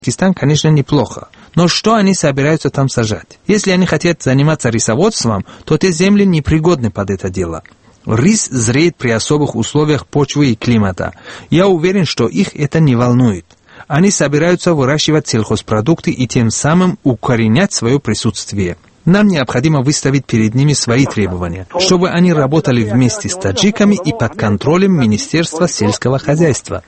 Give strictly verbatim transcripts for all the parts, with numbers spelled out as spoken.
Таджикистан, конечно, неплохо. Но что они собираются там сажать? Если они хотят заниматься рисоводством, то те земли непригодны под это дело. Рис зреет при особых условиях почвы и климата. Я уверен, что их это не волнует. Они собираются выращивать сельхозпродукты и тем самым укоренять свое присутствие. Нам необходимо выставить перед ними свои требования, чтобы они работали вместе с таджиками и под контролем Министерства сельского хозяйства.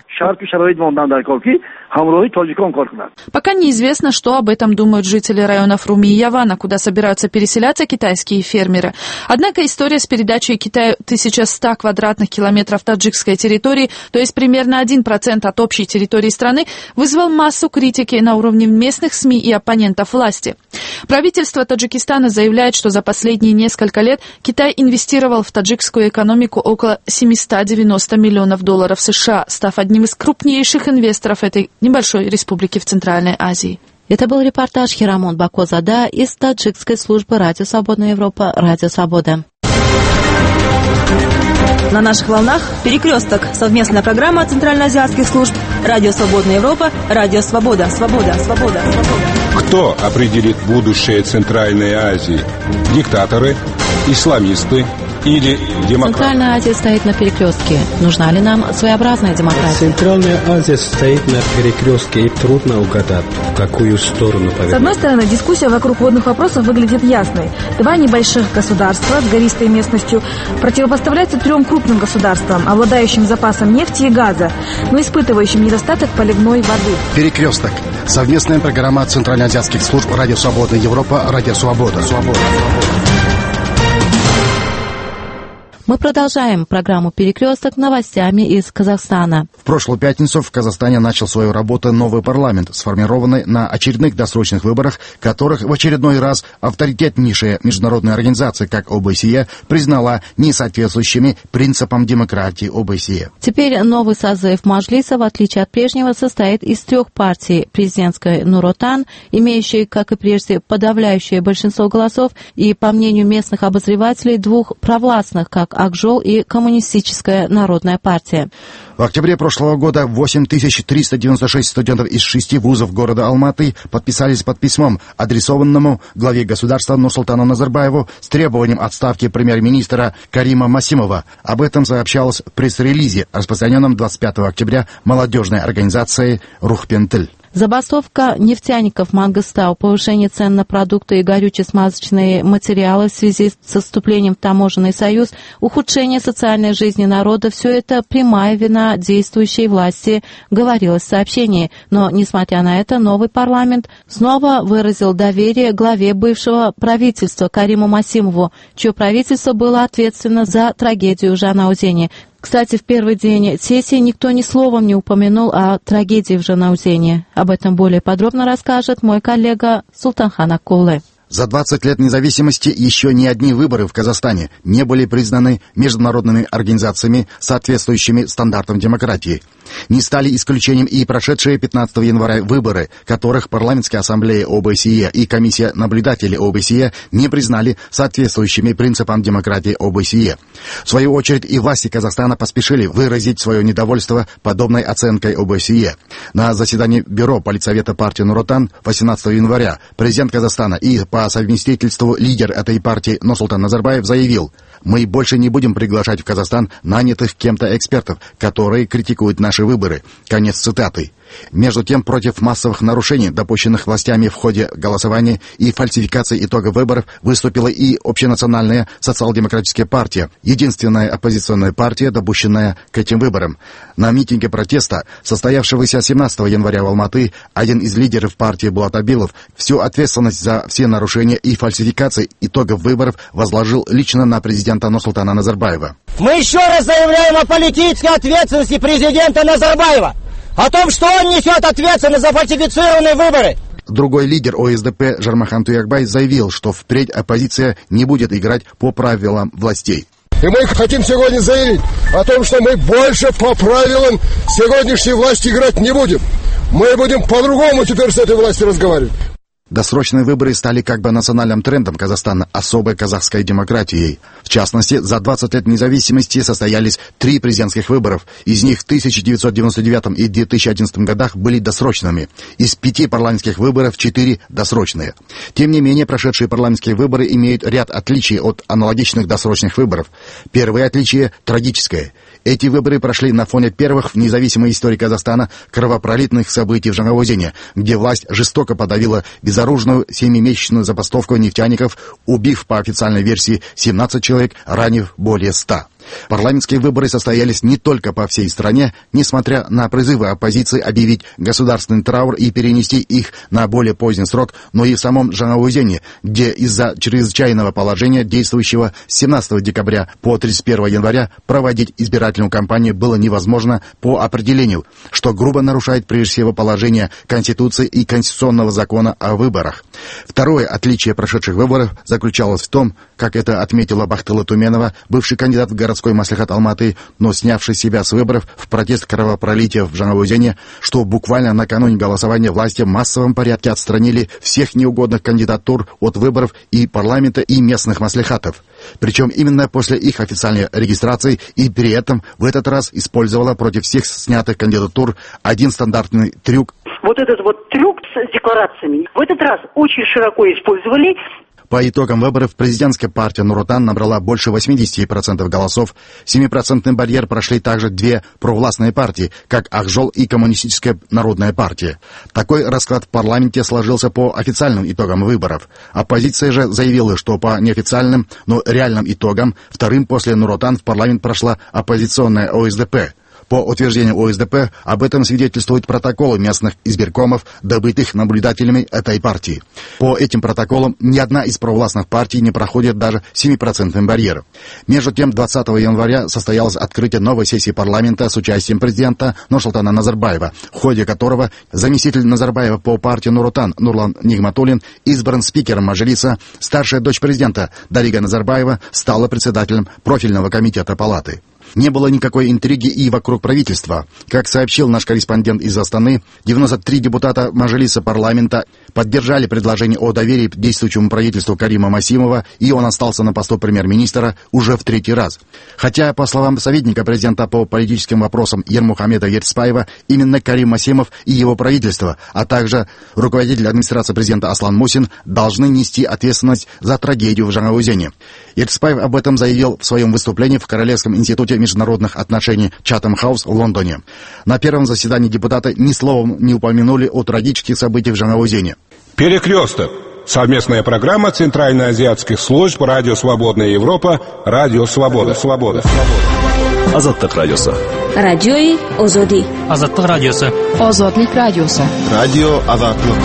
Пока неизвестно, что об этом думают жители районов Руми и Явана, куда собираются переселяться китайские фермеры. Однако история с передачей Китаю тысяча сто квадратных километров таджикской территории, то есть примерно один процент от общей территории страны, вызвал массу критики на уровне местных СМИ и оппонентов власти. Правительство Таджикистана заявляет, что за последние несколько лет Китай инвестировал в таджикскую экономику около семьсот девяносто миллионов долларов США, став одним из крупнейших инвесторов этой небольшой республики в Центральной Азии. Это был репортаж Хирамон Бакозада из таджикской службы «Радио Свободная Европа», «Радио Свобода». На наших волнах «Перекресток» — совместная программа центральноазиатских служб «Радио Свободная Европа», «Радио Свобода», «Свобода», «Свобода», «Свобода». Кто определит будущее Центральной Азии? Диктаторы, исламисты или демократы? Центральная Азия стоит на перекрестке. Нужна ли нам своеобразная демократия? Центральная Азия стоит на перекрестке, и трудно угадать, в какую сторону повернуть. С одной стороны, дискуссия вокруг водных вопросов выглядит ясной. Два небольших государства с гористой местностью противопоставляются трем крупным государствам, обладающим запасом нефти и газа, но испытывающим недостаток поливной воды. Перекресток. Совместная программа центральноазиатских служб «Радио Свободная Европа», «Радио Свобода». Свобода. Мы продолжаем программу «Перекресток» новостями из Казахстана. В прошлую пятницу в Казахстане начал свою работу новый парламент, сформированный на очередных досрочных выборах, которых в очередной раз авторитетнейшая международная организация, как О Бэ Эс Е, признала несоответствующими принципам демократии О Бэ Эс Е. Теперь новый созыв Маджлиса, в отличие от прежнего, состоит из трех партий: президентской Нур-Отан, имеющей, как и прежде, подавляющее большинство голосов, и, по мнению местных обозревателей, двух провластных, как Акжол и Коммунистическая народная партия. В октябре прошлого года восемь тысяч триста девяносто шесть студентов из шести вузов города Алматы подписались под письмом, адресованному главе государства Нурсултану Назарбаеву с требованием отставки премьер-министра Карима Масимова. Об этом сообщалось в пресс-релизе, распространенном двадцать пятого октября молодежной организацией «Рухпентыль». Забастовка нефтяников Мангыстау, повышение цен на продукты и горюче-смазочные материалы в связи с вступлением в таможенный союз, ухудшение социальной жизни народа – все это прямая вина действующей власти, говорилось в сообщении. Но, несмотря на это, новый парламент снова выразил доверие главе бывшего правительства Кариму Масимову, чье правительство было ответственно за трагедию в Жанаузене. Кстати, в первый день сессии никто ни словом не упомянул о трагедии в Жанаузене. Об этом более подробно расскажет мой коллега Султанхан Акулы. За двадцать лет независимости еще ни одни выборы в Казахстане не были признаны международными организациями, соответствующими стандартам демократии. Не стали исключением и прошедшие пятнадцатого января выборы, которых Парламентская ассамблея О Бэ Эс Е и Комиссия наблюдателей О Бэ Эс Е не признали соответствующими принципам демократии О Бэ Эс Е. В свою очередь и власти Казахстана поспешили выразить свое недовольство подобной оценкой О Бэ Эс Е. На заседании бюро политсовета партии Нур-Отан восемнадцатого января президент Казахстана и по совместительству лидер этой партии Нурсултан Назарбаев заявил: «Мы больше не будем приглашать в Казахстан нанятых кем-то экспертов, которые критикуют наши выборы». Конец цитаты. Между тем, против массовых нарушений, допущенных властями в ходе голосования и фальсификации итогов выборов, выступила и Общенациональная социал-демократическая партия, единственная оппозиционная партия, допущенная к этим выборам. На митинге протеста, состоявшегося семнадцатого января в Алматы, один из лидеров партии Булат Абилов всю ответственность за все нарушения и фальсификации итогов выборов возложил лично на президента Нурсултана Назарбаева. Мы еще раз заявляем о политической ответственности президента Назарбаева, о том, что он несет ответственность за фальсифицированные выборы. Другой лидер О Эс Дэ Пэ Жармахан Туякбай заявил, что впредь оппозиция не будет играть по правилам властей. И мы хотим сегодня заявить о том, что мы больше по правилам сегодняшней власти играть не будем. Мы будем по-другому теперь с этой властью разговаривать. Досрочные выборы стали как бы национальным трендом Казахстана, особой казахской демократией. В частности, за двадцать лет независимости состоялись три президентских выборов. Из них в тысяча девятьсот девяносто девятом и две тысячи одиннадцатом годах были досрочными. Из пяти парламентских выборов четыре досрочные. Тем не менее, прошедшие парламентские выборы имеют ряд отличий от аналогичных досрочных выборов. Первое отличие – трагическое. Эти выборы прошли на фоне первых в независимой истории Казахстана кровопролитных событий в Жангаузене, где власть жестоко подавила безоружную семимесячную забастовку нефтяников, убив по официальной версии семнадцать человек, ранив более ста. Парламентские выборы состоялись не только по всей стране, несмотря на призывы оппозиции объявить государственный траур и перенести их на более поздний срок, но и в самом Жангаузене, где из-за чрезвычайного положения, действующего с семнадцатого декабря по тридцать первого января, проводить избирательную кампанию было невозможно по определению, что грубо нарушает прежде всего положение Конституции и Конституционного закона о выборах. Второе отличие прошедших выборов заключалось в том, как это отметила Бахтылы Туменова, бывший кандидат в городской маслихат Алматы, но снявший себя с выборов в протест кровопролития в Жангаузене, что буквально накануне голосования власти в массовом порядке отстранили всех неугодных кандидатур от выборов и парламента, и местных маслихатов. Причем именно после их официальной регистрации, и при этом в этот раз использовала против всех снятых кандидатур один стандартный трюк. Вот этот вот трюк с декларациями в этот раз очень широко использовали. По итогам выборов президентская партия Нур-Отан набрала больше восемьдесят процентов голосов. семипроцентный барьер прошли также две провластные партии, как Акжол и Коммунистическая народная партия. Такой расклад в парламенте сложился по официальным итогам выборов. Оппозиция же заявила, что по неофициальным, но реальным итогам вторым после Нур-Отан в парламент прошла оппозиционная О Эс Дэ Пэ. По утверждению О Эс Дэ Пэ, об этом свидетельствуют протоколы местных избиркомов, добытых наблюдателями этой партии. По этим протоколам ни одна из провластных партий не проходит даже семипроцентный барьер. Между тем, двадцатого января состоялось открытие новой сессии парламента с участием президента Нурсултана Назарбаева, в ходе которого заместитель Назарбаева по партии Нур-Отан Нурлан Нигматуллин избран спикером Мажилиса, старшая дочь президента Дарига Назарбаева стала председателем профильного комитета палаты. Не было никакой интриги и вокруг правительства. Как сообщил наш корреспондент из Астаны, девяносто три депутата Мажилиса парламента поддержали предложение о доверии действующему правительству Карима Масимова, и он остался на посту премьер-министра уже в третий раз. Хотя, по словам советника президента по политическим вопросам Ермухамеда Ертисбаева, именно Карим Масимов и его правительство, а также руководитель администрации президента Аслан Мусин должны нести ответственность за трагедию в Жангаузене. Ертисбаев об этом заявил в своем выступлении в Королевском институте международных отношений Чатам Хаус в Лондоне. На первом заседании депутаты ни словом не упомянули о трагических событиях в Жангаузене. Перекресток. Совместная программа Центральноазиатских служб Радио Свободная Европа, Радио Свобода. Свобода. Азаттык радиосы. Радиои Озоди. Азаттык радиосы. Озодлик радиосы. Радио Азаттык.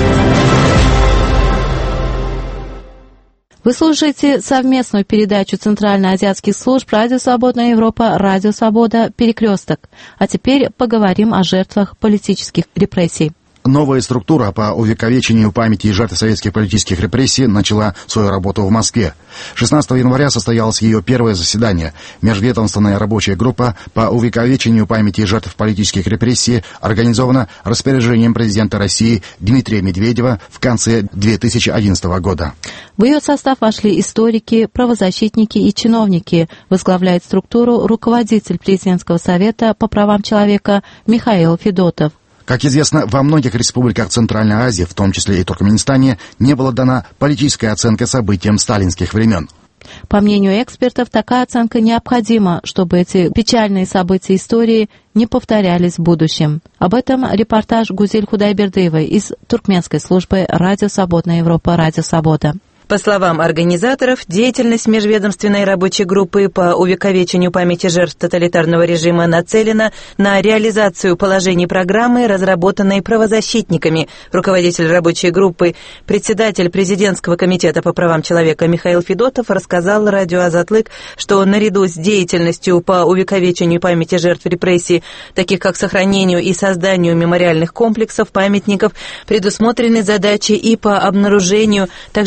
Вы слушаете совместную передачу Центральноазиатских служб Радио Свободная Европа, Радио Свобода, Перекресток. А теперь поговорим о жертвах политических репрессий. Новая структура по увековечению памяти жертв советских политических репрессий начала свою работу в Москве. шестнадцатого января состоялось ее первое заседание. Межведомственная рабочая группа по увековечению памяти жертв политических репрессий организована распоряжением президента России Дмитрия Медведева в конце две тысячи одиннадцатого года. В ее состав вошли историки, правозащитники и чиновники. Возглавляет структуру руководитель президентского совета по правам человека Михаил Федотов. Как известно, во многих республиках Центральной Азии, в том числе и Туркменистане, не была дана политическая оценка событиям сталинских времен. По мнению экспертов, такая оценка необходима, чтобы эти печальные события истории не повторялись в будущем. Об этом репортаж Гузель Худайбердыевой из туркменской службы Радио Свободная Европа, Радио Свобода. По словам организаторов, деятельность межведомственной рабочей группы по увековечению памяти жертв тоталитарного режима нацелена на реализацию положений программы, разработанной правозащитниками. Руководитель рабочей группы, председатель президентского комитета по правам человека Михаил Федотов рассказал радио Азатлык, что наряду с деятельностью по увековечению памяти жертв репрессий, таких как сохранению и созданию мемориальных комплексов, памятников, предусмотрены задачи и по обнаружению, также документированию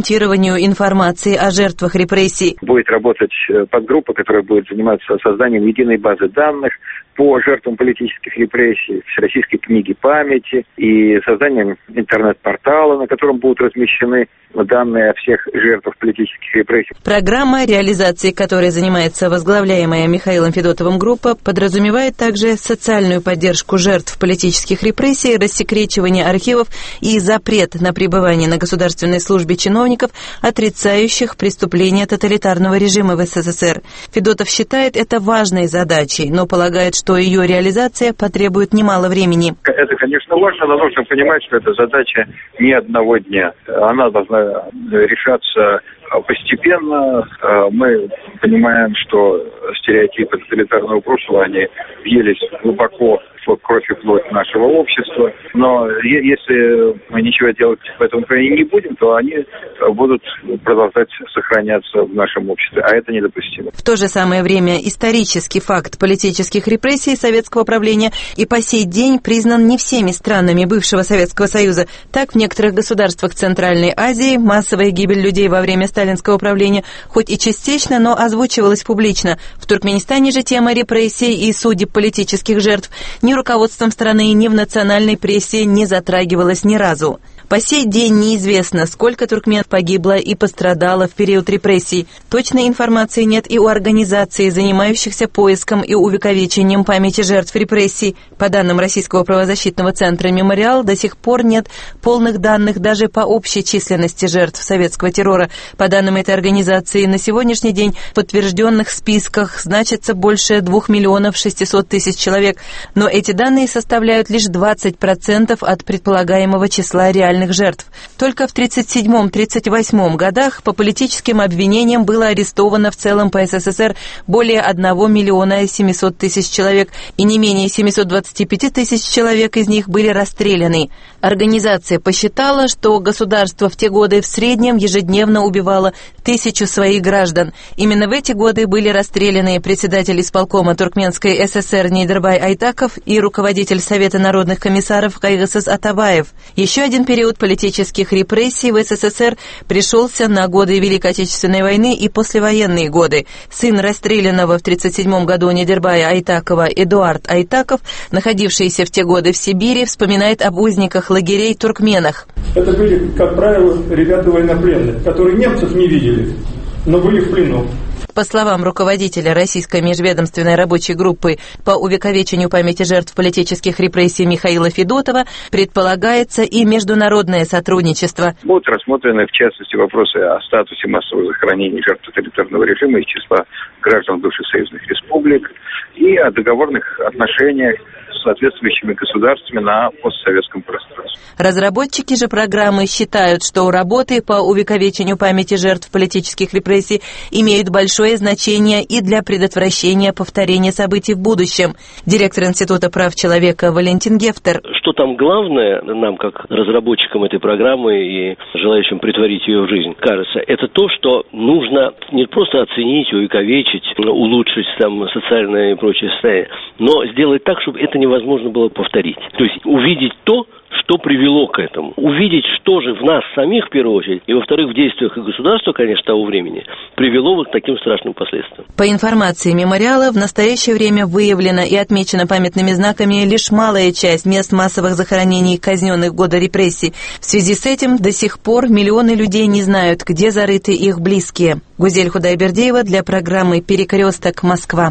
документированию информации о жертвах репрессий. Будет работать подгруппа, которая будет заниматься созданием единой базы данных по жертвам политических репрессий, Всероссийской книги памяти и созданием интернет-портала, на котором будут размещены данные о всех жертвах политических репрессий. Программа, реализацией которой занимается возглавляемая Михаилом Федотовым группа, подразумевает также социальную поддержку жертв политических репрессий, рассекречивание архивов и запрет на пребывание на государственной службе чиновников, отрицающих преступления тоталитарного режима в СССР. Федотов считает это важной задачей, но полагает, что ее реализация потребует немало времени. Это, конечно, важно, но нужно понимать, что это задача не одного дня. Она должна решаться постепенно. Мы понимаем, что стереотипы тоталитарного прошлого, они въелись глубоко в кровь и плоть нашего общества. Но если мы ничего делать в этом плане не будем, то они будут продолжать сохраняться в нашем обществе, а это недопустимо. В то же самое время исторический факт политических репрессий советского правления и по сей день признан не всеми странами бывшего Советского Союза. Так, в некоторых государствах Центральной Азии массовая гибель людей во время сталинского правления хоть и частично, но озвучивалась публично. В Туркменистане же тема репрессий и судеб политических жертв ни руководством страны, ни в национальной прессе не затрагивалась ни разу. По сей день неизвестно, сколько туркмен погибло и пострадало в период репрессий. Точной информации нет и у организаций, занимающихся поиском и увековечением памяти жертв репрессий. По данным Российского правозащитного центра «Мемориал», до сих пор нет полных данных даже по общей численности жертв советского террора. По данным этой организации, на сегодняшний день в подтвержденных списках значится больше двух миллионов шестисот тысяч человек. Но эти данные составляют лишь двадцать процентов от предполагаемого числа реальных жертв. Только в тридцать седьмом — тридцать восьмом годах по политическим обвинениям было арестовано в целом по СССР более одного миллиона семисот тысяч человек, и не менее семисот двадцати пяти тысяч человек из них были расстреляны. Организация посчитала, что государство в те годы в среднем ежедневно убивало тысячу своих граждан. Именно в эти годы были расстреляны председатель исполкома Туркменской ССР Нейдербай Айтаков и руководитель Совета народных комиссаров Кайгысыз Атабаев. Еще один период политических репрессий в СССР пришелся на годы Великой Отечественной войны и послевоенные годы. Сын расстрелянного в тридцать седьмом году Нейдербая Айтакова Эдуард Айтаков, находившийся в те годы в Сибири, вспоминает об узниках лагерей туркменах. Это были, как правило, ребята военнопленные, которые немцев не видели, но были в плену. По словам руководителя Российской межведомственной рабочей группы по увековечению памяти жертв политических репрессий Михаила Федотова, предполагается и международное сотрудничество. Будут рассмотрены, в частности, вопросы о статусе массового захоронения жертв тоталитарного режима из числа граждан бывших союзных республик и о договорных отношениях с соответствующими государствами на постсоветском пространстве. Разработчики же программы считают, что работы по увековечению памяти жертв политических репрессий имеют большое значение и для предотвращения повторения событий в будущем. Директор Института прав человека Валентин Гефтер. Что там главное нам, как разработчикам этой программы и желающим притворить ее в жизнь, кажется, это то, что нужно не просто оценить, увековечить, улучшить там социальное и прочее состояние, но сделать так, чтобы это невозможно было повторить. То есть увидеть то, что привело к этому. Увидеть, что же в нас самих, в первую очередь, и, во-вторых, в действиях и государства, конечно, того времени, привело вот к таким страшным последствиям. По информации мемориала, в настоящее время выявлена и отмечена памятными знаками лишь малая часть мест массовых захоронений казненных в годы репрессий. В связи с этим до сих пор миллионы людей не знают, где зарыты их близкие. Гузель Худайбердиева для программы «Перекресток. Москва».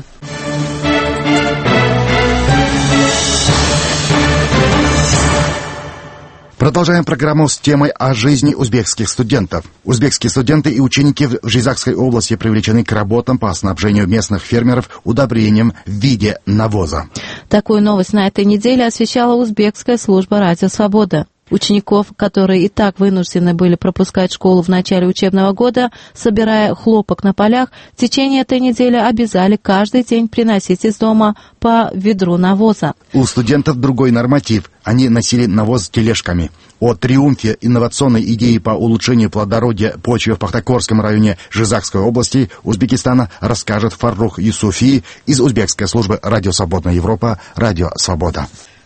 Продолжаем программу с темой о жизни узбекских студентов. Узбекские студенты и ученики в Жизакской области привлечены к работам по снабжению местных фермеров удобрением в виде навоза. Такую новость на этой неделе освещала узбекская служба «Радио Свобода». Учеников, которые и так вынуждены были пропускать школу в начале учебного года, собирая хлопок на полях, в течение этой недели обязали каждый день приносить из дома по ведру навоза. У студентов другой норматив. Они носили навоз тележками. О триумфе инновационной идеи по улучшению плодородия почвы в Пахтакорском районе Жизакской области Узбекистана расскажет Фаррух Юсуфи из узбекской службы «Радио Свободная Европа», «Радио Свобода».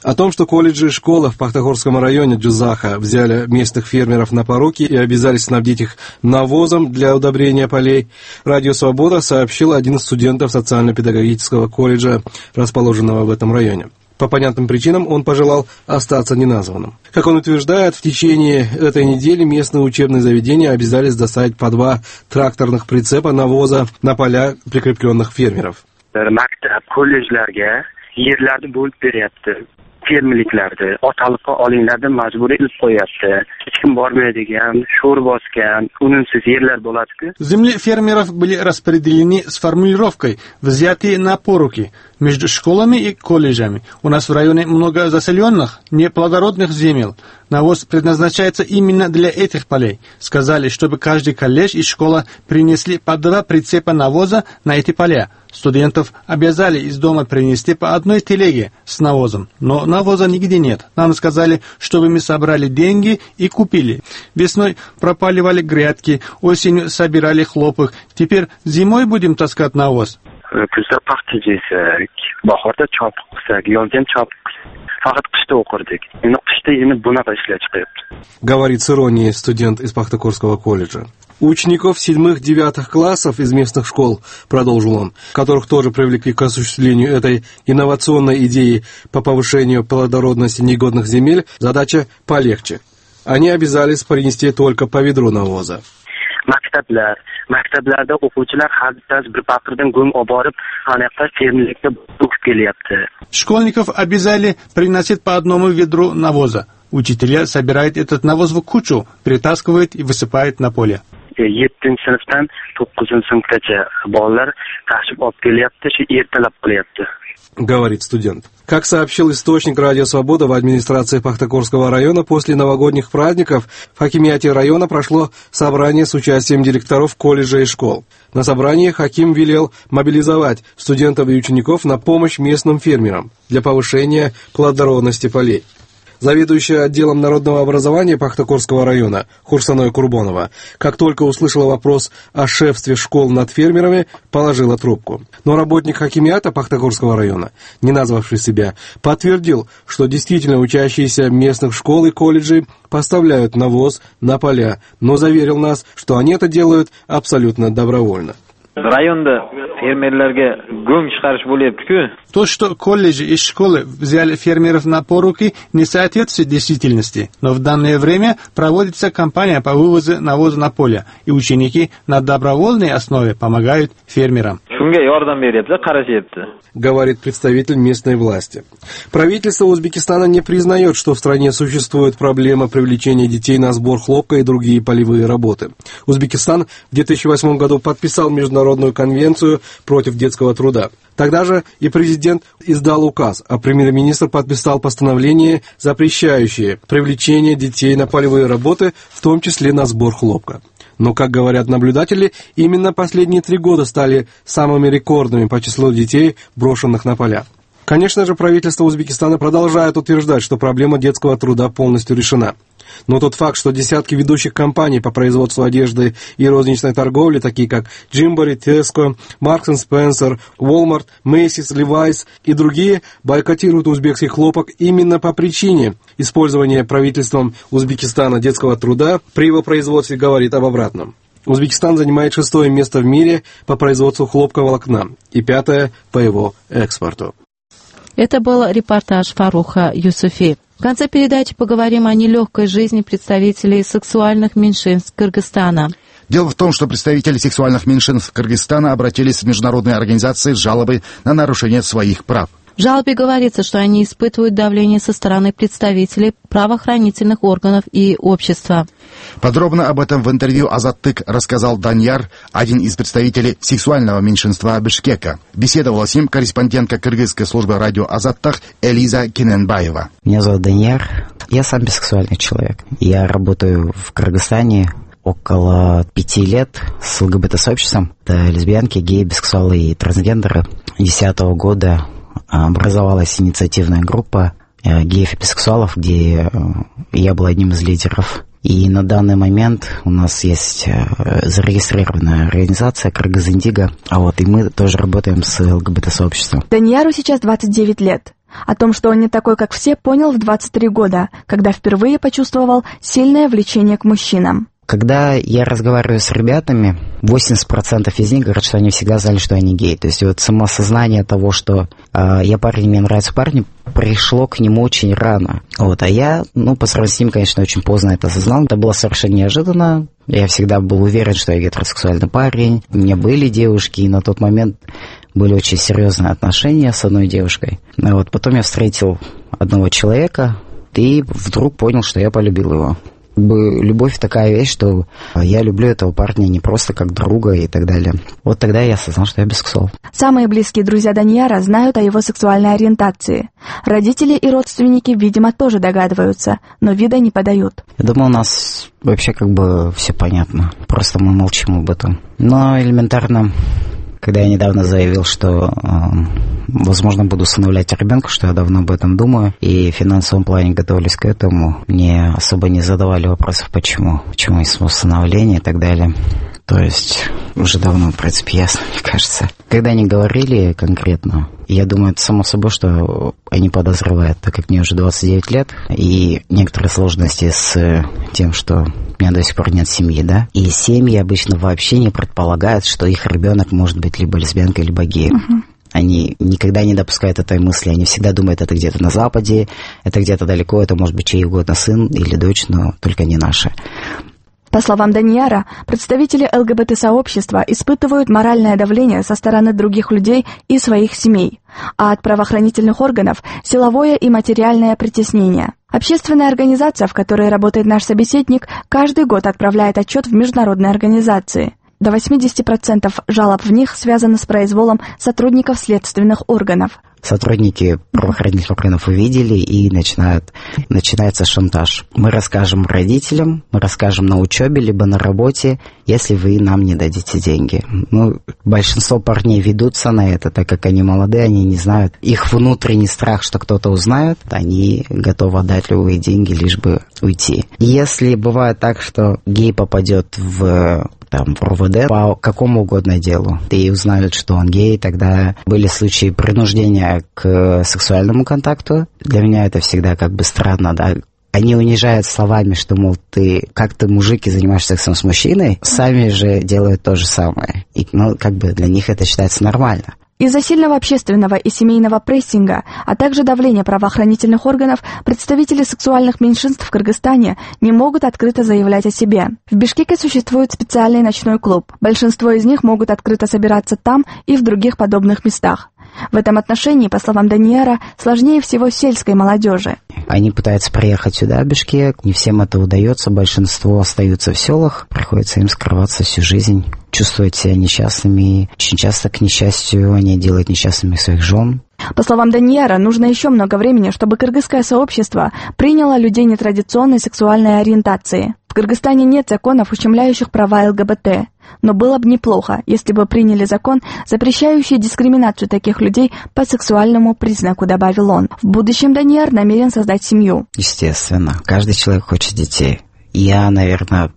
О том, что колледжи и школы в Пахтакорском районе Джузаха взяли местных фермеров на поруки и обязались снабдить их навозом для удобрения полей, Радио Свобода сообщил один из студентов социально-педагогического колледжа, расположенного в этом районе. По понятным причинам он пожелал остаться неназванным. Как он утверждает, в течение этой недели местные учебные заведения обязались доставить по два тракторных прицепа навоза на поля прикрепленных фермеров. Maktab, kollejlarga yerlarni bo'lib beryapti. Fermerliklarni otalikqa olinglar deb majburiy ilib qo'yapti. Hech kim bormaydigan, sho'r bosgan, unumsiz yerlar bo'ladi-ku. Земли фермеров были распределены с формулировкой «взятые на поруки» между школами и колледжами. У нас в районе много заселенных, неплодородных земель. Навоз предназначается именно для этих полей. Сказали, чтобы каждый колледж и школа принесли по два прицепа навоза на эти поля. Студентов обязали из дома принести по одной телеге с навозом, но навоза нигде нет. Нам сказали, чтобы мы собрали деньги и купили. Весной пропаливали грядки, осенью собирали хлопок. Теперь зимой будем таскать навоз. Kuzda paxta yeysak, bahorda chopiq qilsak, yozda ham chopiq qilsak, faqat qishda o'qirdik. Endi qishda endi bunaqa ishlar chiqyapti. Говорит с иронией студент из Пахтакорского колледжа. У учеников седьмых-девятых классов из местных школ, продолжил он, которых тоже привлекли к осуществлению этой инновационной идеи по повышению плодородности негодных земель, задача полегче. Они обязались принести только по ведру навоза. Maktablar, maktablarda o'quvchilar haddas bir paqirdan go'ng olib borib, anaqa fermerlikda o'qib kelyapti. Школьников обязали приносить по одному ведру навоза. Учителя собирают этот навоз в кучу, притаскивают и высыпают на поле. yettinchi sinfdan to'qqizinchi sinfgacha bolalar tashib olib kelyapti, shu ertalab qilyapti. Говорит студент. Как сообщил источник Радио Свобода в администрации Пахтакорского района, после новогодних праздников в хакимиате района прошло собрание с участием директоров колледжей и школ. На собрании хаким велел мобилизовать студентов и учеников на помощь местным фермерам для повышения плодородности полей. Заведующая отделом народного образования Пахтакорского района Хурсаной Курбонова, как только услышала вопрос о шефстве школ над фермерами, положила трубку. Но работник хакимиата Пахтакорского района, не назвавший себя, подтвердил, что действительно учащиеся местных школ и колледжей поставляют навоз на поля, но заверил нас, что они это делают абсолютно добровольно. Районда фермерлерге go'ng chiqarish bo'lyapti-ku. То, что колледжи и школы взяли фермеров на поруки, не соответствует действительности. Но в данное время проводится кампания по вывозу навоза на поле, и ученики на добровольной основе помогают фермерам. Говорит представитель местной власти. Правительство Узбекистана не признает, что в стране существует проблема привлечения детей на сбор хлопка и другие полевые работы. Узбекистан в две тысячи восьмом году подписал Международную конвенцию против детского труда. Тогда же и президент издал указ, а премьер-министр подписал постановление, запрещающее привлечение детей на полевые работы, в том числе на сбор хлопка. Но, как говорят наблюдатели, именно последние три года стали самыми рекордными по числу детей, брошенных на поля. Конечно же, правительство Узбекистана продолжает утверждать, что проблема детского труда полностью решена. Но тот факт, что десятки ведущих компаний по производству одежды и розничной торговли, такие как Джимбори, Tesco, Marks энд Spencer, Walmart, Macy's, Levi's и другие, бойкотируют узбекский хлопок именно по причине использования правительством Узбекистана детского труда при его производстве, говорит об обратном. Узбекистан занимает шестое место в мире по производству хлопковолокна и пятое по его экспорту. Это был репортаж Фаруха Юсуфи. В конце передачи поговорим о нелегкой жизни представителей сексуальных меньшинств Кыргызстана. Дело в том, что представители сексуальных меньшинств Кыргызстана обратились в международные организации с жалобой на нарушение своих прав. В жалобе говорится, что они испытывают давление со стороны представителей правоохранительных органов и общества. Подробно об этом в интервью «Азаттык» рассказал Даньяр, один из представителей сексуального меньшинства Бишкека. Беседовала с ним корреспондентка кыргызской службы радио «Азаттык» Элиза Киненбаева. Меня зовут Даньяр. Я сам бисексуальный человек. Я работаю в Кыргызстане около пяти лет с ЛГБТ-сообществом. Это лесбиянки, геи, бисексуалы и трансгендеры. С две тысячи десятого года образовалась инициативная группа геев и бисексуалов, где я был одним из лидеров. И на данный момент у нас есть зарегистрированная организация Кыргыз Индиго, а вот и мы тоже работаем с ЛГБТ-сообществом. Даньяру сейчас двадцать девять лет. О том, что он не такой, как все, понял в двадцать три года, когда впервые почувствовал сильное влечение к мужчинам. Когда я разговариваю с ребятами, восемьдесят процентов из них говорят, что они всегда знали, что они геи. То есть вот самосознание того, что э, я парень, мне нравятся парни, пришло к нему очень рано. Вот, а я, ну, по сравнению с ним, конечно, очень поздно это осознал. Это было совершенно неожиданно. Я всегда был уверен, что я гетеросексуальный парень. У меня были девушки, и на тот момент были очень серьезные отношения с одной девушкой. Вот, потом я встретил одного человека и вдруг понял, что я полюбил его. Любовь такая вещь, что я люблю этого парня не просто как друга и так далее. Вот тогда я осознал, что я бисексуал. Самые близкие друзья Данияра знают о его сексуальной ориентации. Родители и родственники, видимо, тоже догадываются, но вида не подают. Я думаю, у нас вообще как бы все понятно. Просто мы молчим об этом. Но элементарно, когда я недавно заявил, что, э, возможно, буду усыновлять ребенка, что я давно об этом думаю, и в финансовом плане готовились к этому, мне особо не задавали вопросов, почему, почему из усыновления и так далее. То есть уже давно, в принципе, ясно, мне кажется. Когда они говорили конкретно, я думаю, это само собой, что они подозревают, так как мне уже двадцать девять лет, и некоторые сложности с тем, что у меня до сих пор нет семьи, да, и семьи обычно вообще не предполагают, что их ребенок может быть либо лесбиянкой, либо геем. Uh-huh. Они никогда не допускают этой мысли, они всегда думают, это где-то на Западе, это где-то далеко, это может быть чей угодно сын или дочь, но только не наши. По словам Данияра, представители ЛГБТ-сообщества испытывают моральное давление со стороны других людей и своих семей, а от правоохранительных органов – силовое и материальное притеснение. Общественная организация, в которой работает наш собеседник, каждый год отправляет отчет в международные организации. До восемьдесят процентов жалоб в них связаны с произволом сотрудников следственных органов. Сотрудники правоохранительных органов увидели, и начинают, начинается шантаж. Мы расскажем родителям, мы расскажем на учебе, либо на работе, если вы нам не дадите деньги. Ну, большинство парней ведутся на это, так как они молодые, они не знают. Их внутренний страх, что кто-то узнает, они готовы отдать любые деньги, лишь бы уйти. Если бывает так, что гей попадет в... там, в РОВД по какому угодно делу, и узнают, что он гей, тогда были случаи принуждения к сексуальному контакту. Для меня это всегда как бы странно, да. Они унижают словами, что, мол, ты, как ты, мужик, и занимаешься сексом с мужчиной, сами же делают то же самое. И, ну, как бы для них это считается нормально. Из-за сильного общественного и семейного прессинга, а также давления правоохранительных органов, представители сексуальных меньшинств в Кыргызстане не могут открыто заявлять о себе. В Бишкеке существует специальный ночной клуб. Большинство из них могут открыто собираться там и в других подобных местах. В этом отношении, по словам Данияра, сложнее всего сельской молодежи. Они пытаются приехать сюда, в Бишкек, не всем это удается, большинство остаются в селах, приходится им скрываться всю жизнь, чувствовать себя несчастными, очень часто, к несчастью, они делают несчастными своих жен. По словам Данияра, нужно еще много времени, чтобы кыргызское сообщество приняло людей нетрадиционной сексуальной ориентации. В Кыргызстане нет законов, ущемляющих права ЛГБТ. Но было бы неплохо, если бы приняли закон, запрещающий дискриминацию таких людей по сексуальному признаку, добавил он. В будущем Данияр намерен создать семью. Естественно, каждый человек хочет детей. Я, наверное,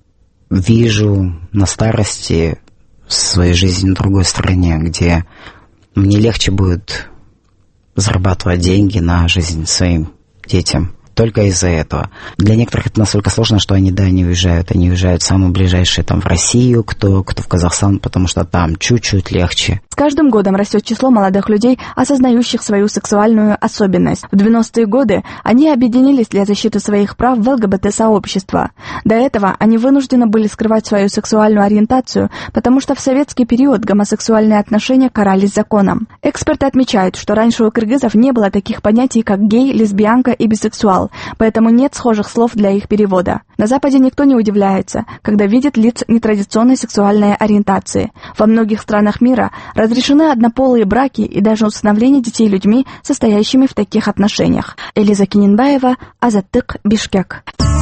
вижу на старости свою жизнь в другой стране, где мне легче будет зарабатывать деньги на жизнь своим детям. Только из-за этого. Для некоторых это настолько сложно, что они, да, не уезжают. Они уезжают в самые ближайшие, там, в Россию, кто, кто в Казахстан, потому что там чуть-чуть легче. С каждым годом растет число молодых людей, осознающих свою сексуальную особенность. В девяностые годы они объединились для защиты своих прав в ЛГБТ-сообщество. До этого они вынуждены были скрывать свою сексуальную ориентацию, потому что в советский период гомосексуальные отношения карались законом. Эксперты отмечают, что раньше у кыргызов не было таких понятий, как гей, лесбиянка и бисексуал, поэтому нет схожих слов для их перевода. На Западе никто не удивляется, когда видит лиц нетрадиционной сексуальной ориентации. Во многих странах мира разрешены однополые браки и даже усыновление детей людьми, состоящими в таких отношениях. Элиза Киненбаева, Азаттык, Бишкек.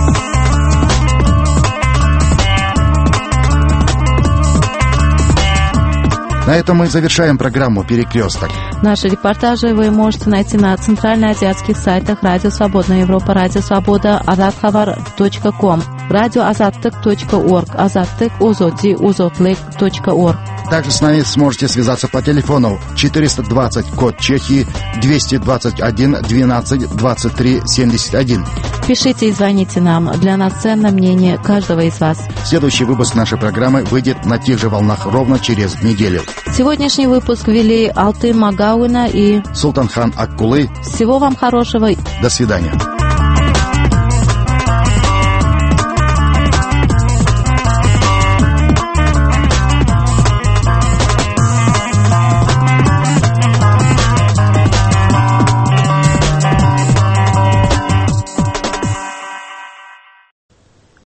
На этом мы завершаем программу «Перекресток». Наши репортажи вы можете найти на центральноазиатских сайтах Радио Свободная Европа, Радио Свобода, азатхабар точка ком, радио азаттык точка орг, азаттык озоди озотлык точка орг. Также с нами сможете связаться по телефону четыреста двадцать код Чехии, двести двадцать один двенадцать двадцать три семьдесят один. Пишите и звоните нам. Для нас ценно мнение каждого из вас. Следующий выпуск нашей программы выйдет на тех же волнах ровно через неделю. Сегодняшний выпуск вели Алтын Магауина и Султанхан Аккулы. Всего вам хорошего. До свидания.